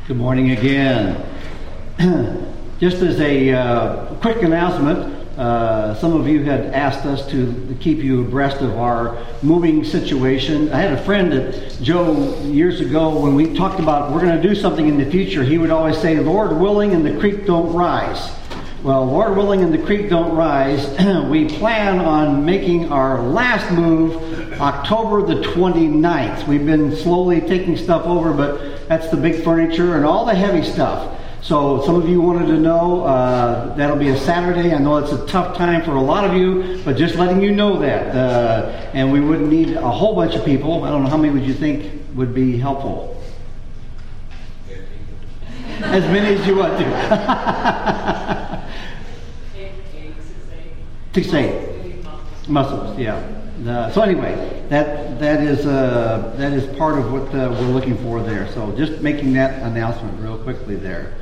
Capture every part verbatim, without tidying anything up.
Good morning again. Just as a uh, quick announcement, uh, some of you had asked us to keep you abreast of our moving situation. I had a friend that Joe, years ago, when we talked about we're going to do something in the future, he would always say, Lord willing and the creek don't rise. Well, Lord willing and the creek don't rise, we plan on making our last move October the twenty-ninth. We've been slowly taking stuff over, but that's the big furniture and all the heavy stuff. So some of you wanted to know, uh, that'll be a Saturday. I know it's a tough time for a lot of you, but just letting you know that. Uh, and we wouldn't need a whole bunch of people. I don't know, how many would you think would be helpful? As many as you want to. Six, eight. Muscles, yeah. Uh, so anyway, that that is uh, that is part of what uh, we're looking for there. So just making that announcement real quickly there.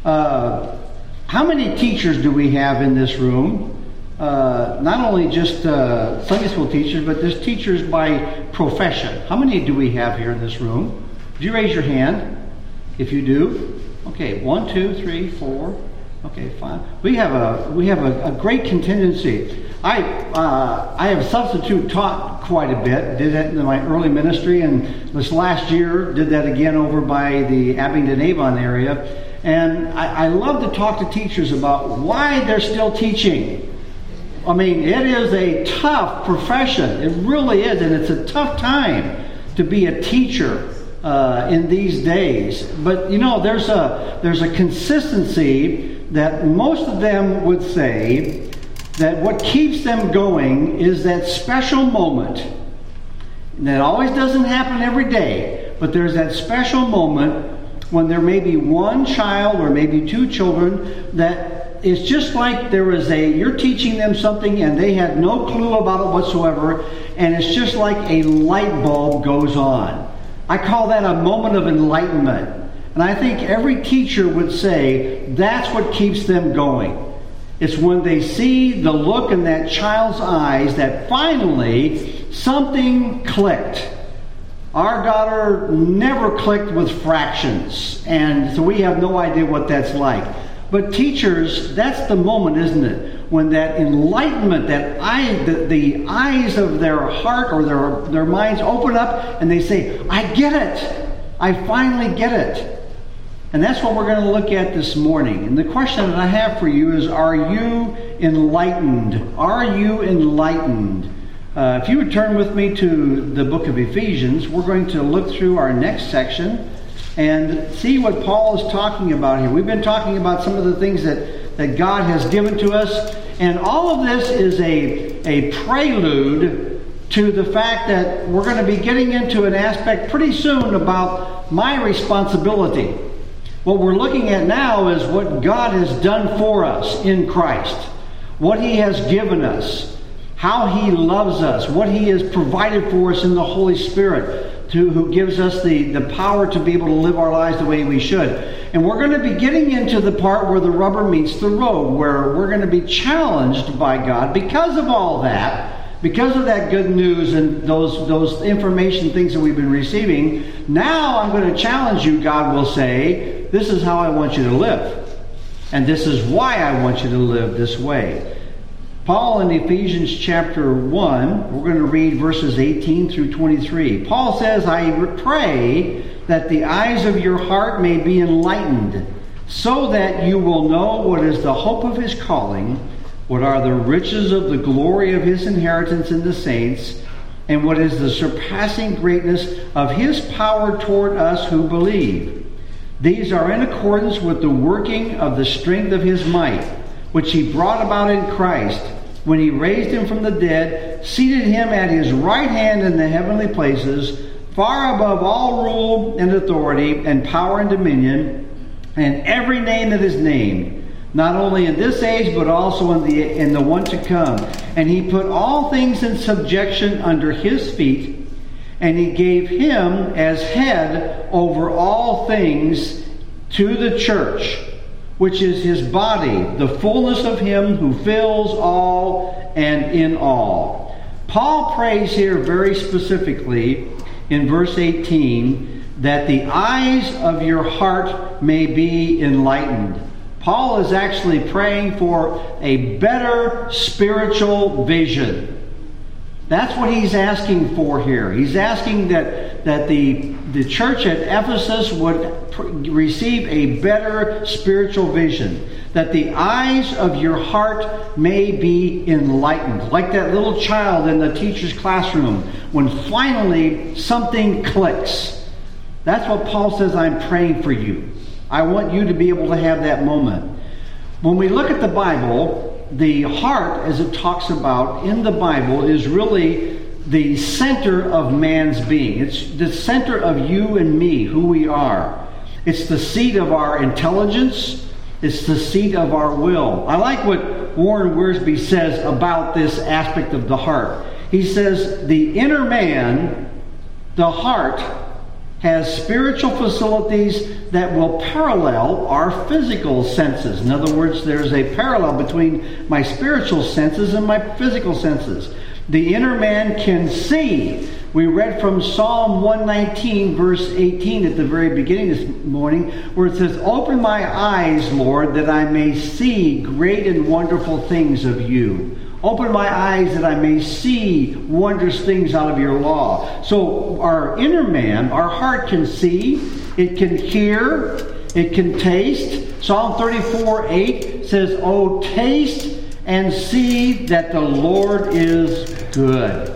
Uh, how many teachers do we have in this room? Uh, not only just uh, Sunday school teachers, but there's teachers by profession. How many do we have here in this room? Would you raise your hand if you do? Okay, one, two, three, four. Okay, fine. We have a we have a, a great contingency. I uh, I have substitute taught quite a bit. Did that in my early ministry, and this last year did that again over by the Abingdon Avon area. And I, I love to talk to teachers about why they're still teaching. I mean, it is a tough profession. It really is, and it's a tough time to be a teacher uh, in these days. But you know, there's a there's a consistency that most of them would say that what keeps them going is that special moment. And that always doesn't happen every day, but there's that special moment when there may be one child or maybe two children that it's just like there was a, you're teaching them something and they had no clue about it whatsoever, and it's just like a light bulb goes on. I call that a moment of enlightenment. And I think every teacher would say that's what keeps them going. It's when they see the look in that child's eyes that finally something clicked. Our daughter never clicked with fractions, and so we have no idea what that's like. But teachers, that's the moment, isn't it? When that enlightenment, that eye, the, the eyes of their heart or their, their minds open up and they say, I get it. I finally get it. And that's what we're going to look at this morning. And the question that I have for you is, are you enlightened? Are you enlightened? Uh, if you would turn with me to the book of Ephesians, we're going to look through our next section and see what Paul is talking about here. We've been talking about some of the things that, that God has given to us. And all of this is a, a prelude to the fact that we're going to be getting into an aspect pretty soon about my responsibility. What we're looking at now is what God has done for us in Christ, what He has given us, how He loves us, what He has provided for us in the Holy Spirit, to, who gives us the, the power to be able to live our lives the way we should. And we're going to be getting into the part where the rubber meets the road, where we're going to be challenged by God because of all that. Because of that good news and those those information things that we've been receiving, now I'm going to challenge you, God will say, this is how I want you to live. And this is why I want you to live this way. Paul in Ephesians chapter one, we're going to read verses eighteen through twenty-three. Paul says, I pray that the eyes of your heart may be enlightened, so that you will know what is the hope of His calling, what are the riches of the glory of His inheritance in the saints, and what is the surpassing greatness of His power toward us who believe. These are in accordance with the working of the strength of His might, which He brought about in Christ, when He raised Him from the dead, seated Him at His right hand in the heavenly places, far above all rule and authority and power and dominion, and every name that is named, not only in this age, but also in the in the one to come. And He put all things in subjection under His feet, and He gave Him as head over all things to the church, which is His body, the fullness of Him who fills all and in all. Paul prays here very specifically in verse eighteen that the eyes of your heart may be enlightened. Paul is actually praying for a better spiritual vision. That's what he's asking for here. He's asking that, that the, the church at Ephesus would pr- receive a better spiritual vision. That the eyes of your heart may be enlightened. Like that little child in the teacher's classroom when finally something clicks. That's what Paul says, I'm praying for you. I want you to be able to have that moment. When we look at the Bible, the heart, as it talks about in the Bible, is really the center of man's being. It's the center of you and me, who we are. It's the seat of our intelligence. It's the seat of our will. I like what Warren Wiersbe says about this aspect of the heart. He says, the inner man, the heart, has spiritual facilities that will parallel our physical senses. In other words, there's a parallel between my spiritual senses and my physical senses. The inner man can see. We read from Psalm one nineteen, verse eighteen at the very beginning this morning, where it says, open my eyes, Lord, that I may see great and wonderful things of you. Open my eyes that I may see wondrous things out of your law. So our inner man, our heart can see, it can hear, it can taste. Psalm thirty-four eight says, oh, taste and see that the Lord is good.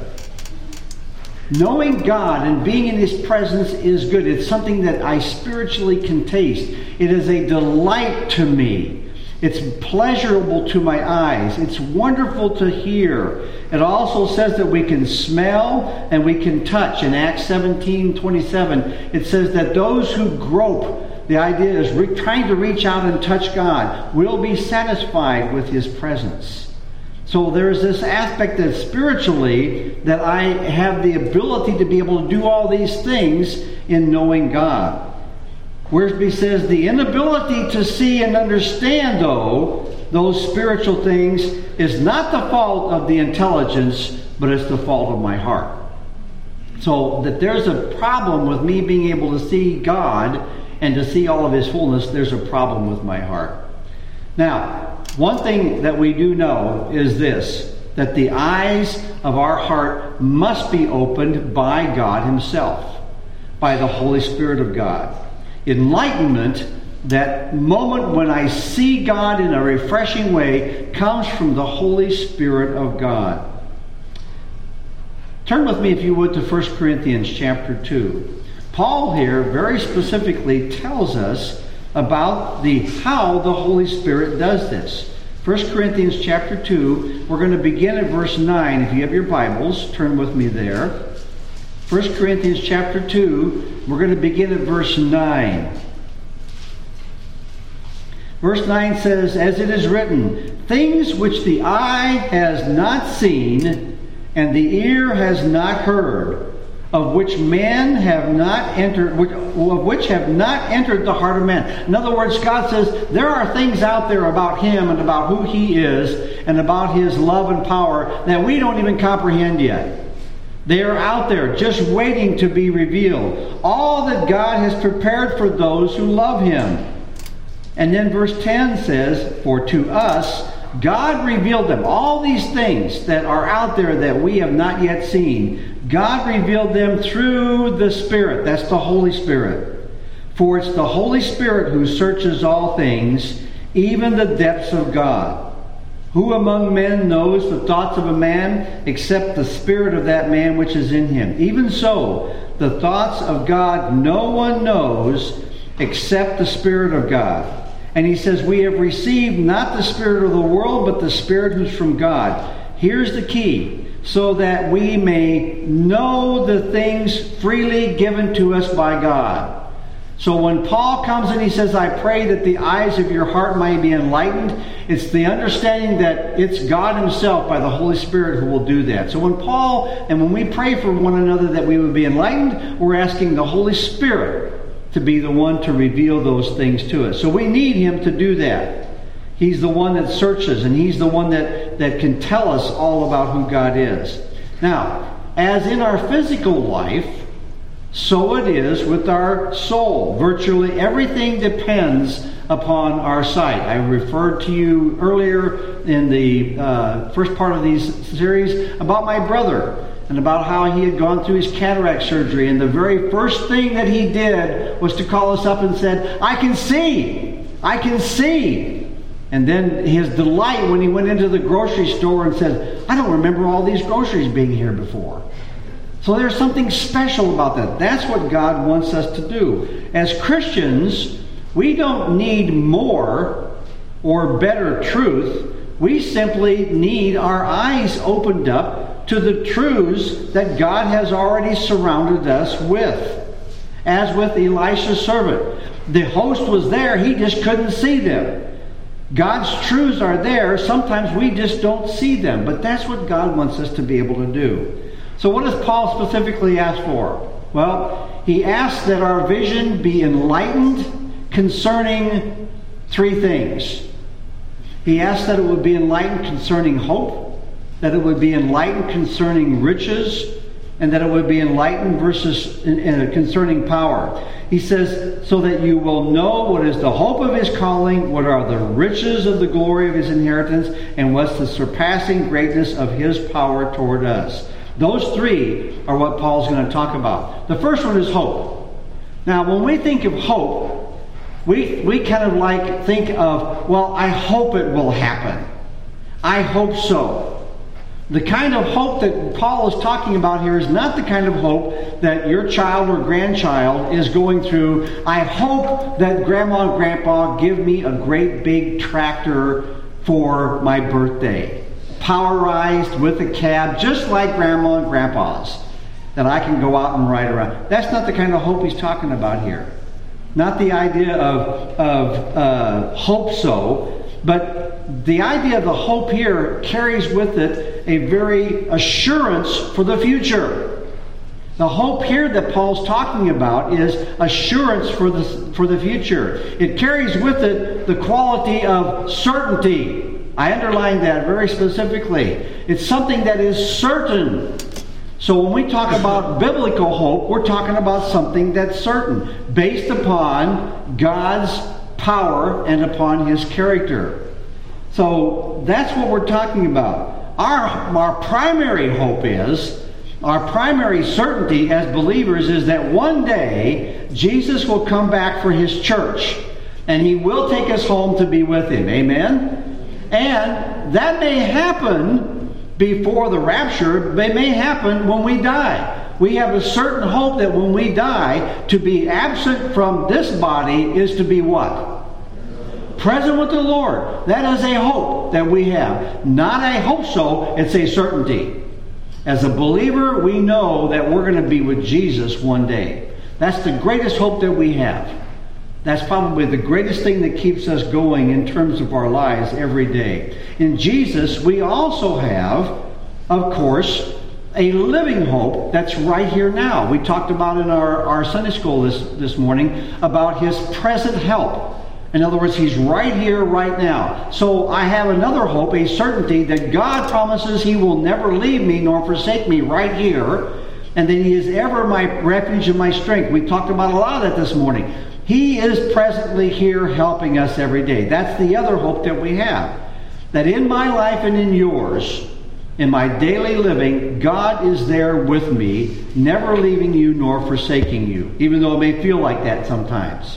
Knowing God and being in His presence is good. It's something that I spiritually can taste. It is a delight to me. It's pleasurable to my eyes. It's wonderful to hear. It also says that we can smell and we can touch. In Acts seventeen twenty-seven, it says that those who grope, the idea is re- trying to reach out and touch God, will be satisfied with His presence. So there's this aspect that spiritually that I have the ability to be able to do all these things in knowing God. Wiersbe says the inability to see and understand, though, those spiritual things is not the fault of the intelligence, but it's the fault of my heart. So that there's a problem with me being able to see God and to see all of His fullness, there's a problem with my heart. Now, one thing that we do know is this, that the eyes of our heart must be opened by God Himself, by the Holy Spirit of God. Enlightenment, that moment when I see God in a refreshing way, comes from the Holy Spirit of God. Turn with me, if you would, to First Corinthians chapter two. Paul here very specifically tells us about the how the Holy Spirit does this. First Corinthians chapter two, we're going to begin at verse nine. If you have your Bibles, turn with me there. First Corinthians chapter two, we're going to begin at verse nine. Verse nine says, as it is written, things which the eye has not seen and the ear has not heard, of which men have not entered, which, of which have not entered the heart of man. In other words, God says there are things out there about Him and about who He is and about His love and power that we don't even comprehend yet. They are out there just waiting to be revealed. All that God has prepared for those who love Him. And then verse ten says, for to us God revealed them. All these things that are out there that we have not yet seen, God revealed them through the Spirit. That's the Holy Spirit. For it's the Holy Spirit who searches all things, even the depths of God. Who among men knows the thoughts of a man except the spirit of that man which is in him? Even so, the thoughts of God no one knows except the Spirit of God. And he says, we have received not the spirit of the world, but the Spirit who's from God. Here's the key. So that we may know the things freely given to us by God. So when Paul comes and he says, I pray that the eyes of your heart might be enlightened, it's the understanding that it's God Himself by the Holy Spirit who will do that. So when Paul, and when we pray for one another that we would be enlightened, we're asking the Holy Spirit to be the one to reveal those things to us. So we need Him to do that. He's the one that searches, and He's the one that, that can tell us all about who God is. Now, as in our physical life, So it is with our soul. Virtually everything depends upon our sight. I referred to you earlier in the uh, first part of these series about my brother and about how he had gone through his cataract surgery. And the very first thing that he did was to call us up and said, I can see! I can see! And then his delight when he went into the grocery store and said, I don't remember all these groceries being here before. So there's something special about that. That's what God wants us to do. As Christians, we don't need more or better truth. We simply need our eyes opened up to the truths that God has already surrounded us with. As with Elisha's servant. The host was there, he just couldn't see them. God's truths are there. Sometimes we just don't see them. But that's what God wants us to be able to do. So what does Paul specifically ask for? Well, he asks that our vision be enlightened concerning three things. He asks that it would be enlightened concerning hope, that it would be enlightened concerning riches, and that it would be enlightened versus uh, concerning power. He says, so that you will know what is the hope of his calling, what are the riches of the glory of his inheritance, and what's the surpassing greatness of his power toward us. Those three are what Paul's going to talk about. The first one is hope. Now, when we think of hope, we, we kind of like think of, well, I hope it will happen. I hope so. The kind of hope that Paul is talking about here is not the kind of hope that your child or grandchild is going through. I hope that Grandma and Grandpa give me a great big tractor for my birthday. Powerized with a cab, just like Grandma and Grandpa's, that I can go out and ride around. That's not the kind of hope he's talking about here. Not the idea of, of uh, hope so, but the idea of the hope here carries with it a very assurance for the future. The hope here that Paul's talking about is assurance for the, for the future. It carries with it the quality of certainty. I underlined that very specifically. It's something that is certain. So when we talk about biblical hope, we're talking about something that's certain, based upon God's power and upon his character. So that's what we're talking about. Our, our primary hope is, our primary certainty as believers is that one day Jesus will come back for his church. And he will take us home to be with him. Amen? And that may happen before the rapture. It may happen when we die. We have a certain hope that when we die, to be absent from this body is to be what? Present with the Lord. That is a hope that we have. Not a hope so, it's a certainty. As a believer, we know that we're going to be with Jesus one day. That's the greatest hope that we have. That's probably the greatest thing that keeps us going in terms of our lives every day. In Jesus, we also have, of course, a living hope that's right here now. We talked about in our, our Sunday school this, this morning about his present help. In other words, he's right here, right now. So I have another hope, a certainty that God promises he will never leave me nor forsake me right here, and that he is ever my refuge and my strength. We talked about a lot of that this morning. He is presently here helping us every day. That's the other hope that we have. That in my life and in yours, in my daily living, God is there with me, never leaving you nor forsaking you, even though it may feel like that sometimes.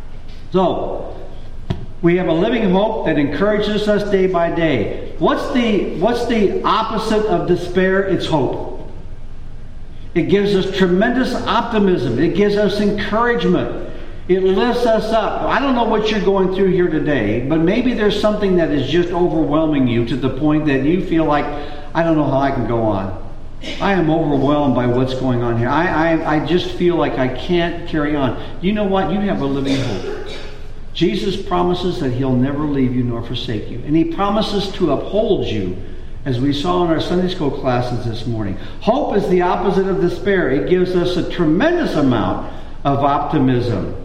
So, we have a living hope that encourages us day by day. What's the, what's the opposite of despair? It's hope. It gives us tremendous optimism. It gives us encouragement. It lifts us up. I don't know what you're going through here today, but maybe there's something that is just overwhelming you to the point that you feel like, I don't know how I can go on. I am overwhelmed by what's going on here. I, I, I just feel like I can't carry on. You know what? You have a living hope. Jesus promises that he'll never leave you nor forsake you. And he promises to uphold you, as we saw in our Sunday school classes this morning. Hope is the opposite of despair. It gives us a tremendous amount of optimism.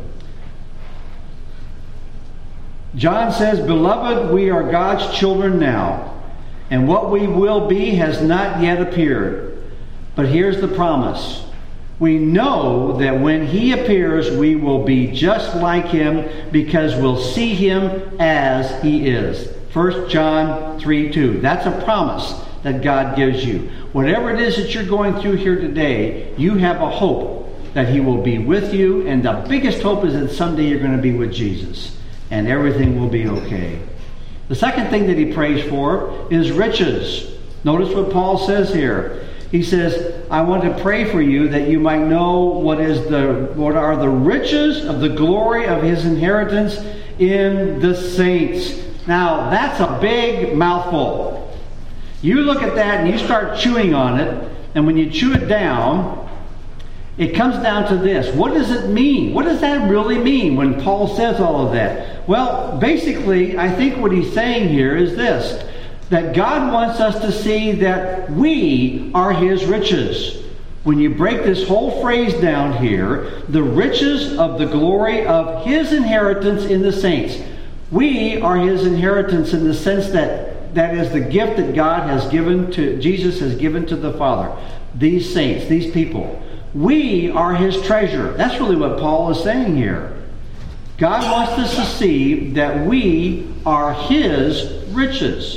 John says, Beloved, we are God's children now, and what we will be has not yet appeared. But here's the promise. We know that when he appears, we will be just like him because we'll see him as he is. First John three two. That's a promise that God gives you. Whatever it is that you're going through here today, you have a hope that he will be with you. And the biggest hope is that someday you're going to be with Jesus. And everything will be okay. The second thing that he prays for is riches. Notice what Paul says here. He says, I want to pray for you that you might know what is the what are the riches of the glory of his inheritance in the saints. Now, that's a big mouthful. You look at that and you start chewing on it, and when you chew it down, it comes down to this. What does it mean? What does that really mean when Paul says all of that? Well, basically, I think what he's saying here is this. That God wants us to see that we are his riches. When you break this whole phrase down here, the riches of the glory of his inheritance in the saints. We are his inheritance in the sense that that is the gift that God has given to, Jesus has given to the Father. These saints, these people. We are his treasure. That's really what Paul is saying here. God wants us to see that we are his riches.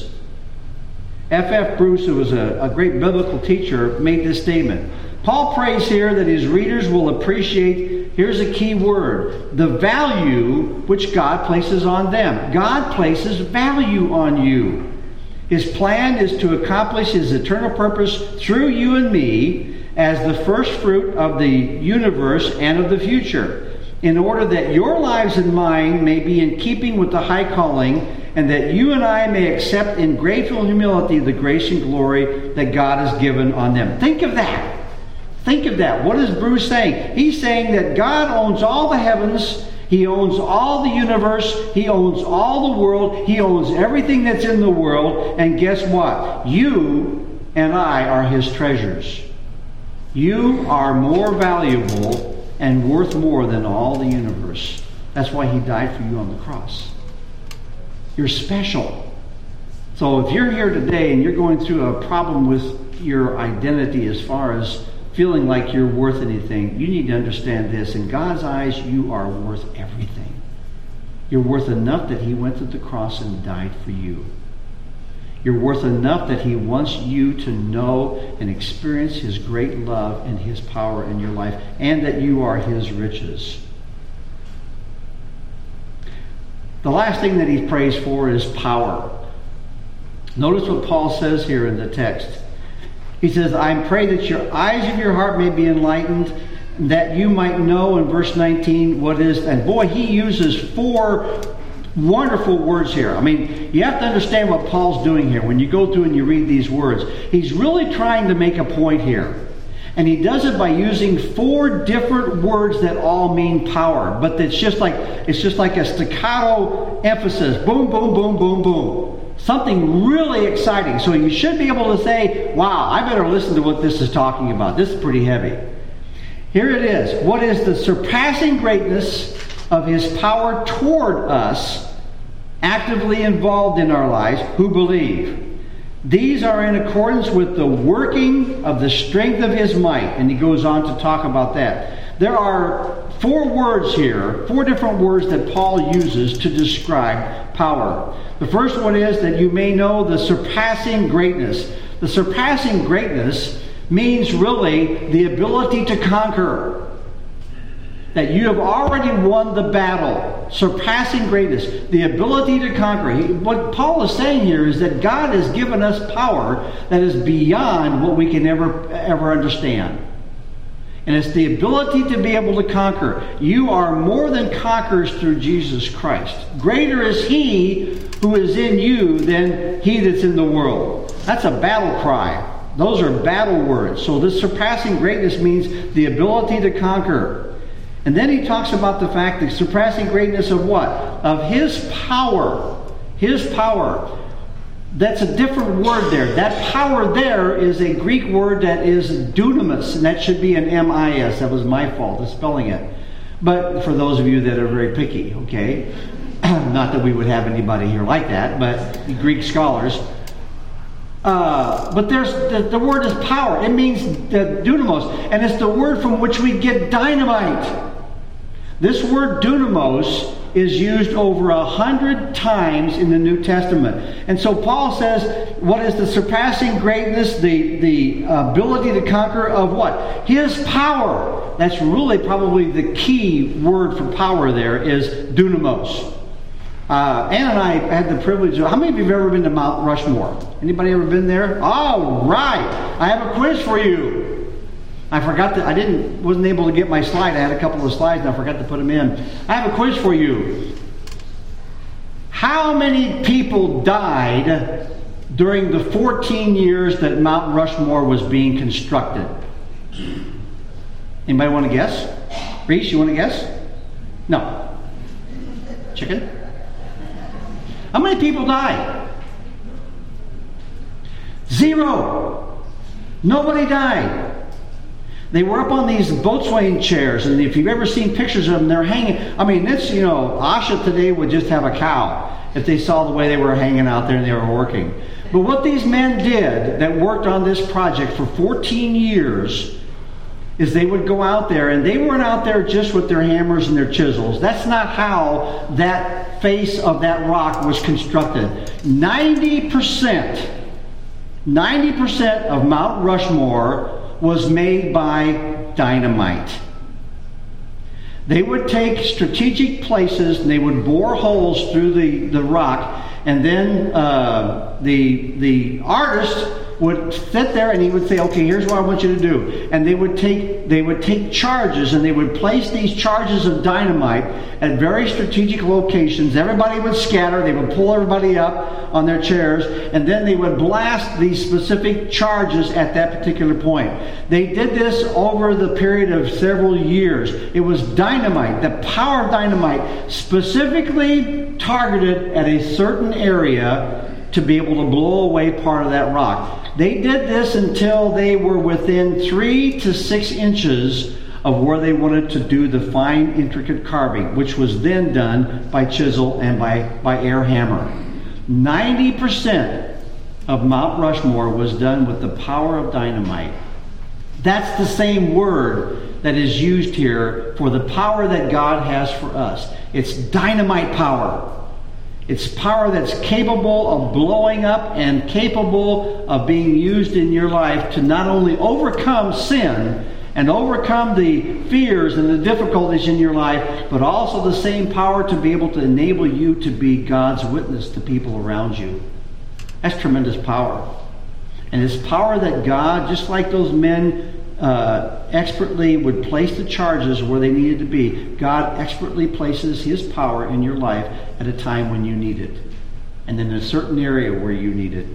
F F Bruce, who was a, a great biblical teacher, made this statement. Paul prays here that his readers will appreciate, here's a key word, the value which God places on them. God places value on you. His plan is to accomplish his eternal purpose through you and me as the first fruit of the universe and of the future, in order that your lives and mine may be in keeping with the high calling, and that you and I may accept in grateful humility the grace and glory that God has given on them. Think of that. Think of that. What is Bruce saying? He's saying that God owns all the heavens. He owns all the universe. He owns all the world. He owns everything that's in the world. And guess what? You and I are his treasures. You are more valuable and worth more than all the universe. That's why he died for you on the cross. You're special. So if you're here today and you're going through a problem with your identity as far as feeling like you're worth anything, you need to understand this. In God's eyes, you are worth everything. You're worth enough that he went to the cross and died for you. You're worth enough that he wants you to know and experience his great love and his power in your life, and that you are his riches. The last thing that he prays for is power. Notice what Paul says here in the text. He says, I pray that your eyes of your heart may be enlightened, that you might know, in verse nineteen, what is, and boy, he uses four wonderful words here. I mean, you have to understand what Paul's doing here. When you go through and you read these words, he's really trying to make a point here. And he does it by using four different words that all mean power. But it's just like it's just like a staccato emphasis. Boom, boom, boom, boom, boom. Something really exciting. So you should be able to say, wow, I better listen to what this is talking about. This is pretty heavy. Here it is. What is the surpassing greatness of his power toward us, actively involved in our lives, who believe? These are in accordance with the working of the strength of his might. And he goes on to talk about that. There are four words here, four different words that Paul uses to describe power. The first one is that you may know the surpassing greatness. The surpassing greatness means really the ability to conquer. That you have already won the battle. Surpassing greatness. The ability to conquer. He, what Paul is saying here is that God has given us power that is beyond what we can ever, ever understand. And it's the ability to be able to conquer. You are more than conquerors through Jesus Christ. Greater is he who is in you than he that's in the world. That's a battle cry. Those are battle words. So this surpassing greatness means the ability to conquer. And then he talks about the fact that surpassing greatness of what? Of his power. His power. That's a different word there. That power there is a Greek word that is dunamis, and that should be an M I S. That was my fault of spelling it. But for those of you that are very picky, okay? Not that we would have anybody here like that, but Greek scholars. Uh, but there's the, the word is power. It means the dunamos, and it's the word from which we get dynamite. This word dunamos is used over a hundred times in the New Testament. And so Paul says, what is the surpassing greatness, the, the ability to conquer of what? His power. That's really probably the key word for power there is dunamos. Uh, Ann and I had the privilege of, how many of you have ever been to Mount Rushmore? Anybody ever been there? All right. I have a quiz for you. I forgot that I didn't wasn't able to get my slide. I had a couple of slides and I forgot to put them in. I have a quiz for you. How many people died during the fourteen years that Mount Rushmore was being constructed? Anybody want to guess? Reese, you want to guess? No. Chicken? How many people died? Zero. Nobody died. They were up on these boat swaying chairs, and if you've ever seen pictures of them, they're hanging. I mean, it's, you know, Asha today would just have a cow if they saw the way they were hanging out there and they were working. But what these men did that worked on this project for fourteen years is they would go out there, and they weren't out there just with their hammers and their chisels. That's not how that face of that rock was constructed. ninety percent, ninety percent of Mount Rushmore was made by dynamite. They would take strategic places and they would bore holes through the, the rock, and then uh, the the artist would sit there and he would say, okay, here's what I want you to do. And they would take they would take charges, and they would place these charges of dynamite at very strategic locations. Everybody would scatter. They would pull everybody up on their chairs, and then they would blast these specific charges at that particular point. They did this over the period of several years. It was dynamite, the power of dynamite, specifically targeted at a certain area to be able to blow away part of that rock. They did this until they were within three to six inches of where they wanted to do the fine, intricate carving, which was then done by chisel and by, by air hammer. ninety percent of Mount Rushmore was done with the power of dynamite. That's the same word that is used here for the power that God has for us. It's dynamite power. It's power that's capable of blowing up and capable of being used in your life to not only overcome sin and overcome the fears and the difficulties in your life, but also the same power to be able to enable you to be God's witness to people around you. That's tremendous power. And it's power that God, just like those men uh, expertly would place the charges where they needed to be, God expertly places His power in your life at a time when you need it, and in a certain area where you need it.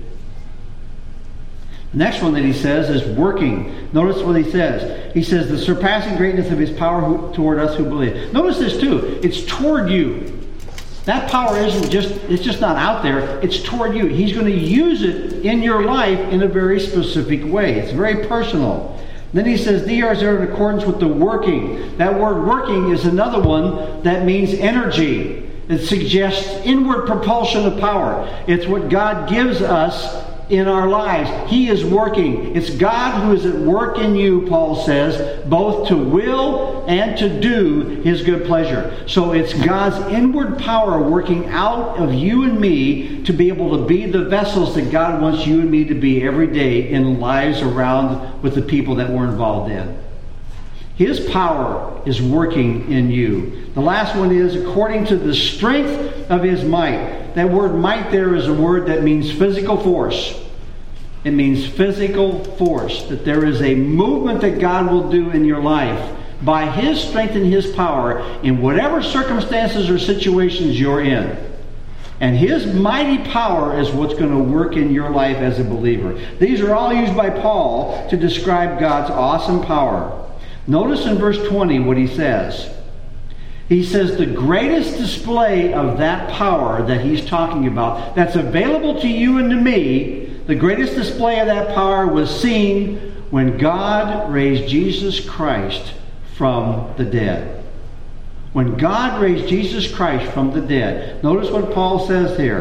The next one that he says is working. Notice what he says. He says the surpassing greatness of His power who, toward us who believe. Notice this too. It's toward you. That power isn't just, it's just not out there. It's toward you. He's going to use it in your life in a very specific way. It's very personal. Then he says, these are in accordance with the working. That word working is another one that means energy. It suggests inward propulsion of power. It's what God gives us in our lives. He is working. It's God who is at work in you, Paul says, both to will and to do His good pleasure. So it's God's inward power working out of you and me to be able to be the vessels that God wants you and me to be every day in lives around with the people that we're involved in. His power is working in you. The last one is according to the strength of His might. That word might there is a word that means physical force. It means physical force. That there is a movement that God will do in your life by His strength and His power in whatever circumstances or situations you're in. And His mighty power is what's going to work in your life as a believer. These are all used by Paul to describe God's awesome power. Notice in verse twenty what he says. He says the greatest display of that power that he's talking about, that's available to you and to me, the greatest display of that power was seen when God raised Jesus Christ from the dead. When God raised Jesus Christ from the dead. Notice what Paul says here.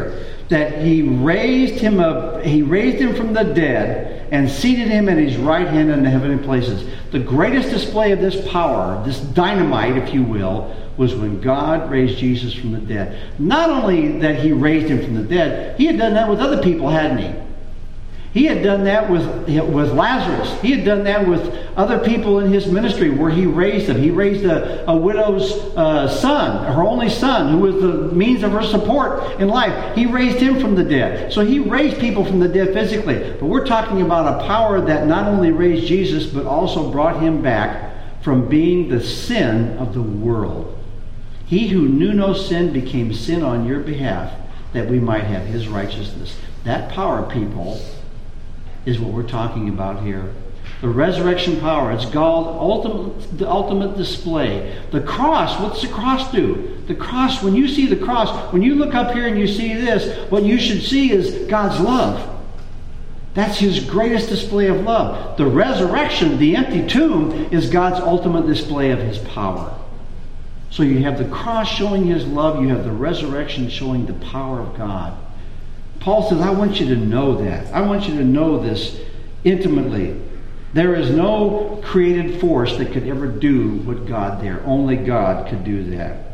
that he raised him up, he raised him from the dead and seated him at his right hand in the heavenly places. The greatest display of this power, this dynamite, if you will, was when God raised Jesus from the dead. Not only that he raised him from the dead, he had done that with other people, hadn't he? He had done that with, with Lazarus. He had done that with other people in his ministry where he raised them. He raised a, a widow's uh, son, her only son, who was the means of her support in life. He raised him from the dead. So he raised people from the dead physically. But we're talking about a power that not only raised Jesus, but also brought him back from being the sin of the world. He who knew no sin became sin on your behalf, that we might have his righteousness. That power, people, is what we're talking about here. The resurrection power. It's called ultimate, the ultimate display. The cross, what's the cross do? The cross, when you see the cross, when you look up here and you see this, what you should see is God's love. That's his greatest display of love. The resurrection, the empty tomb, is God's ultimate display of his power. So you have the cross showing his love, you have the resurrection showing the power of God. Paul says, I want you to know that. I want you to know this intimately. There is no created force that could ever do what God did. Only God could do that.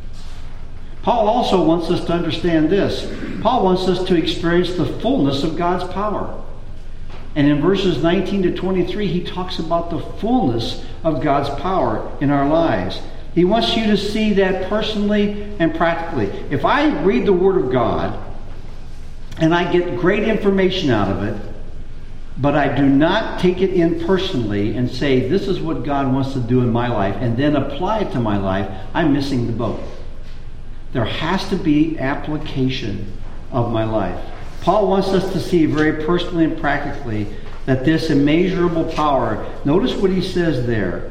Paul also wants us to understand this. Paul wants us to experience the fullness of God's power. And in verses nineteen to twenty-three, he talks about the fullness of God's power in our lives. He wants you to see that personally and practically. If I read the Word of God, and I get great information out of it, but I do not take it in personally and say, this is what God wants to do in my life, and then apply it to my life, I'm missing the boat. There has to be application of my life. Paul wants us to see very personally and practically that this immeasurable power, notice what he says there.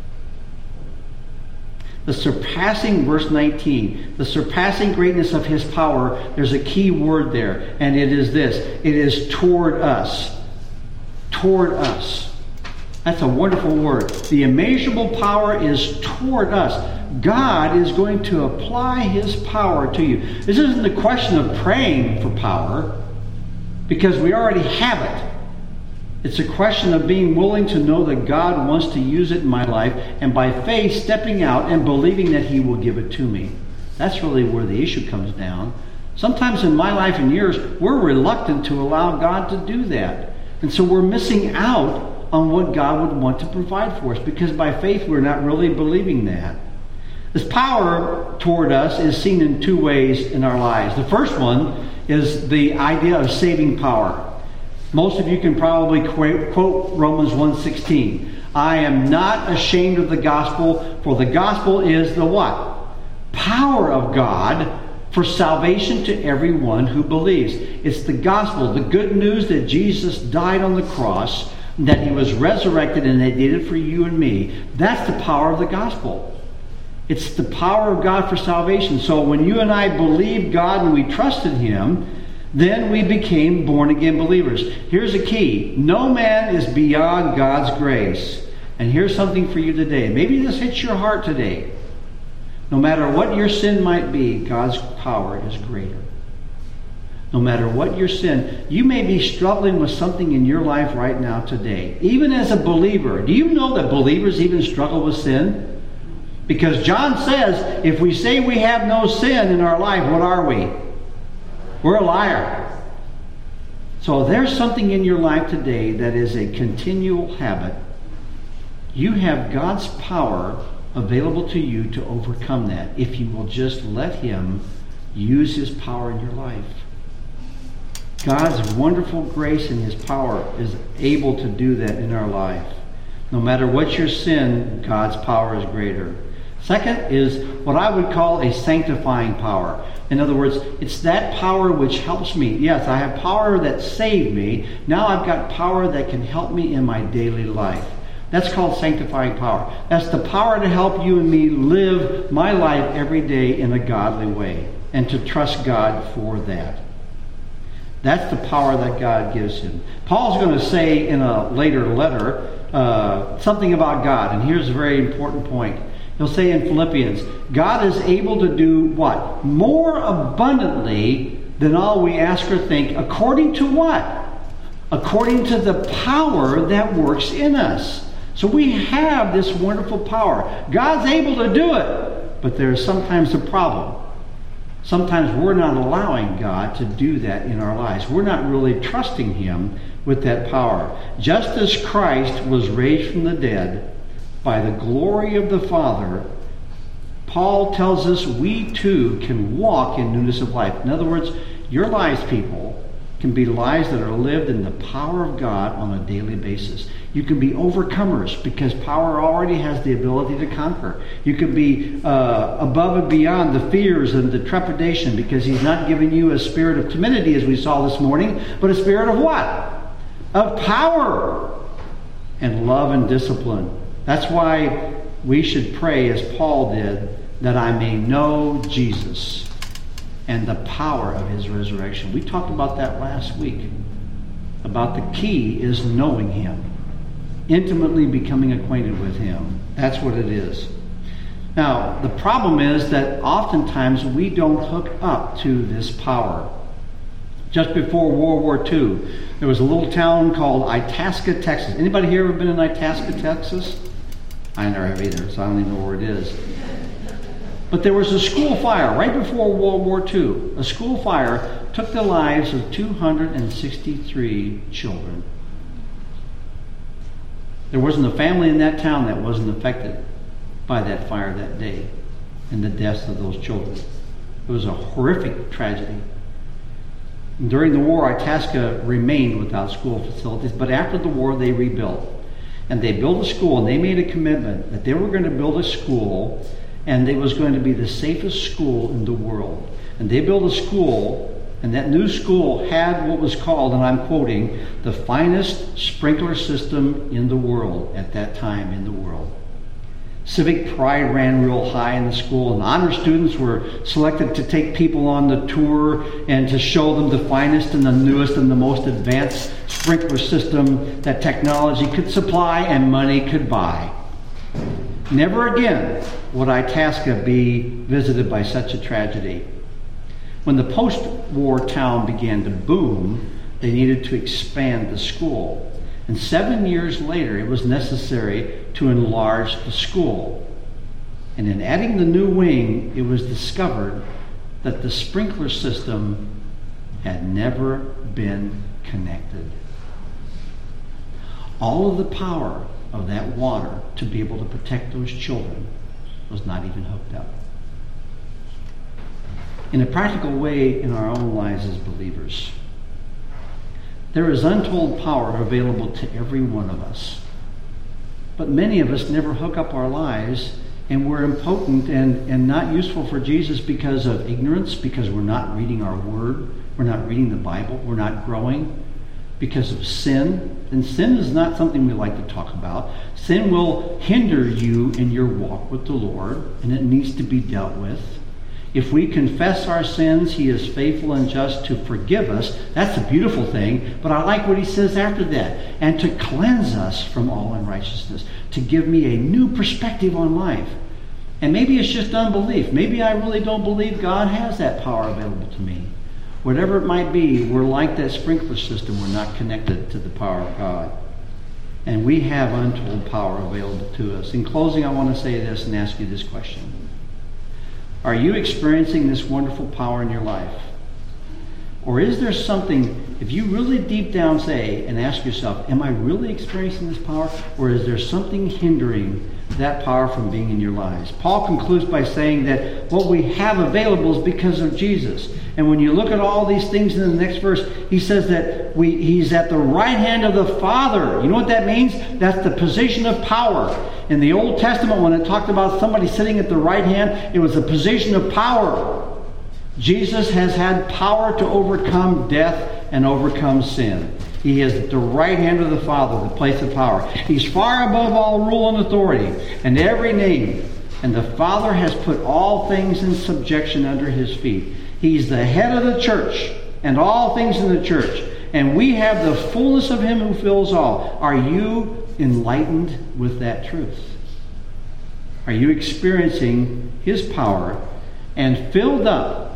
The surpassing, verse nineteen, the surpassing greatness of his power, there's a key word there, and it is this. It is toward us. Toward us. That's a wonderful word. The immeasurable power is toward us. God is going to apply his power to you. This isn't a question of praying for power, because we already have it. It's a question of being willing to know that God wants to use it in my life, and by faith stepping out and believing that he will give it to me. That's really where the issue comes down. Sometimes in my life and yours, we're reluctant to allow God to do that. And so we're missing out on what God would want to provide for us, because by faith we're not really believing that. This power toward us is seen in two ways in our lives. The first one is the idea of saving power. Most of you can probably quote Romans one sixteen. I am not ashamed of the gospel, for the gospel is the what? Power of God for salvation to everyone who believes. It's the gospel, the good news that Jesus died on the cross, that he was resurrected, and they did it for you and me. That's the power of the gospel. It's the power of God for salvation. So when you and I believed God and we trusted him, then we became born-again believers. Here's a key. No man is beyond God's grace. And here's something for you today. Maybe this hits your heart today. No matter what your sin might be, God's power is greater. No matter what your sin, you may be struggling with something in your life right now today. Even as a believer. Do you know that believers even struggle with sin? Because John says, if we say we have no sin in our life, what are we? We're a liar. So there's something in your life today that is a continual habit. You have God's power available to you to overcome that if you will just let him use his power in your life. God's wonderful grace and his power is able to do that in our life. No matter what your sin, God's power is greater. Second is what I would call a sanctifying power. In other words, it's that power which helps me. Yes, I have power that saved me. Now I've got power that can help me in my daily life. That's called sanctifying power. That's the power to help you and me live my life every day in a godly way, and to trust God for that. That's the power that God gives him. Paul's going to say in a later letter uh, something about God, and here's a very important point. He'll say in Philippians, God is able to do what? More abundantly than all we ask or think, according to what? According to the power that works in us. So we have this wonderful power. God's able to do it, but there's sometimes a problem. Sometimes we're not allowing God to do that in our lives. We're not really trusting Him with that power. Just as Christ was raised from the dead by the glory of the Father, Paul tells us we too can walk in newness of life. In other words, your lives, people, can be lives that are lived in the power of God on a daily basis. You can be overcomers because power already has the ability to conquer. You can be uh, above and beyond the fears and the trepidation because He's not giving you a spirit of timidity as we saw this morning, but a spirit of what? Of power and love and discipline. That's why we should pray as Paul did, that I may know Jesus and the power of His resurrection. We talked about that last week. About the key is knowing Him. Intimately becoming acquainted with Him. That's what it is. Now, the problem is that oftentimes we don't hook up to this power. Just before World War Two, there was a little town called Itasca, Texas. Anybody here ever been in Itasca, Texas? I never have either, so I don't even know where it is. But there was a school fire right before World War Two. A school fire took the lives of two hundred sixty-three children. There wasn't a family in that town that wasn't affected by that fire that day and the deaths of those children. It was a horrific tragedy. During the war, Itasca remained without school facilities, but after the war they rebuilt. And they built a school, and they made a commitment that they were going to build a school, and it was going to be the safest school in the world. And they built a school, and that new school had what was called, and I'm quoting, the finest sprinkler system in the world at that time in the world. Civic pride ran real high in the school, and honor students were selected to take people on the tour and to show them the finest and the newest and the most advanced sprinkler system that technology could supply and money could buy. Never again would Itasca be visited by such a tragedy. When the post-war town began to boom, they needed to expand the school. And seven years later, it was necessary to enlarge the school. And in adding the new wing, it was discovered that the sprinkler system had never been connected. All of the power of that water to be able to protect those children was not even hooked up. In a practical way in our own lives as believers, there is untold power available to every one of us. But many of us never hook up our lives, and we're impotent and, and not useful for Jesus because of ignorance, because we're not reading our Word, we're not reading the Bible, we're not growing, because of sin. And sin is not something we like to talk about. Sin will hinder you in your walk with the Lord, and it needs to be dealt with. If we confess our sins, He is faithful and just to forgive us. That's a beautiful thing. But I like what He says after that. And to cleanse us from all unrighteousness. To give me a new perspective on life. And maybe it's just unbelief. Maybe I really don't believe God has that power available to me. Whatever it might be, we're like that sprinkler system. We're not connected to the power of God. And we have untold power available to us. In closing, I want to say this and ask you this question. Are you experiencing this wonderful power in your life? Or is there something, if you really deep down say and ask yourself, am I really experiencing this power? Or is there something hindering that power from being in your lives? Paul concludes by saying that what we have available is because of Jesus. And when you look at all these things in the next verse, he says that we, he's at the right hand of the Father. You know what that means? That's the position of power. In the Old Testament, when it talked about somebody sitting at the right hand, it was a position of power. Jesus has had power to overcome death and overcome sin. He is at the right hand of the Father, the place of power. He's far above all rule and authority and every name. And the Father has put all things in subjection under His feet. He's the head of the church and all things in the church. And we have the fullness of Him who fills all. Are you enlightened with that truth? Are you experiencing His power and filled up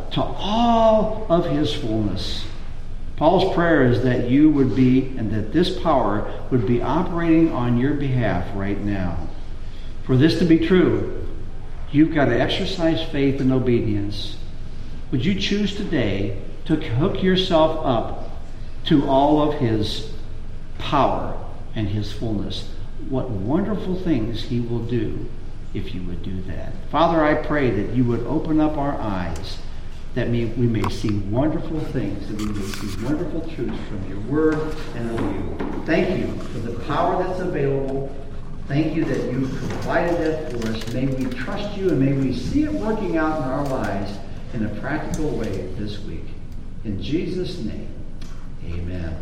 to all of his fullness. Paul's prayer is that you would be, and that this power would be operating on your behalf right now. For this to be true, you've got to exercise faith and obedience. Would you choose today to hook yourself up to all of his power and his fullness? What wonderful things he will do if you would do that. Father, I pray that you would open up our eyes, that we may see wonderful things, that we may see wonderful truths from your word and of you. Thank you for the power that's available. Thank you that you've provided that for us. May we trust you and may we see it working out in our lives in a practical way this week. In Jesus' name, amen.